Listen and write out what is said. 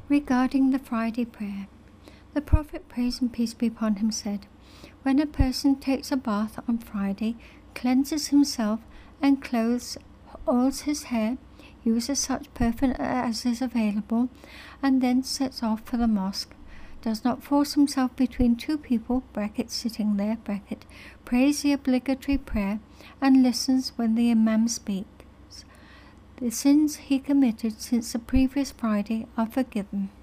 Regarding the Friday prayer, the Prophet, praise and peace be upon him, said, "When a person takes a bath on Friday, cleanses himself, and oils his hair, uses such perfume as is available, and then sets off for the mosque, does not force himself between two people, sitting there, prays the obligatory prayer, and listens when the Imam speaks, the sins he committed since the previous Friday are forgiven."